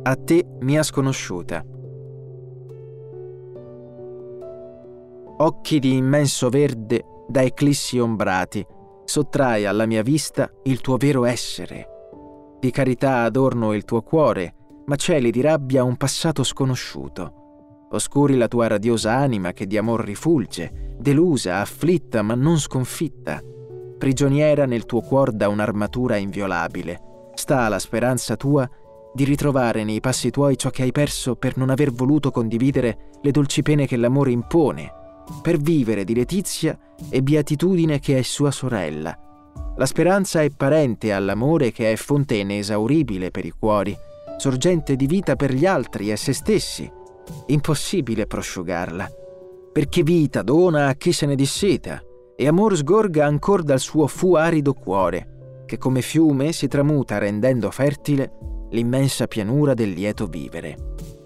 a te, mia sconosciuta. Occhi di immenso verde da eclissi ombrati, sottrai alla mia vista il tuo vero essere. Di carità adorno il tuo cuore, ma cieli di rabbia un passato sconosciuto. Oscuri la tua radiosa anima che di amor rifulge, delusa, afflitta ma non sconfitta. Prigioniera nel tuo cuor da un'armatura inviolabile, sta la speranza tua di ritrovare nei passi tuoi ciò che hai perso per non aver voluto condividere le dolci pene che l'amore impone, per vivere di letizia e beatitudine che è sua sorella. La speranza è parente all'amore che è fonte inesauribile per i cuori, sorgente di vita per gli altri e se stessi. Impossibile prosciugarla, perché vita dona a chi se ne disseta e amor sgorga ancor dal suo fu arido cuore, che come fiume si tramuta rendendo fertile l'immensa pianura del lieto vivere.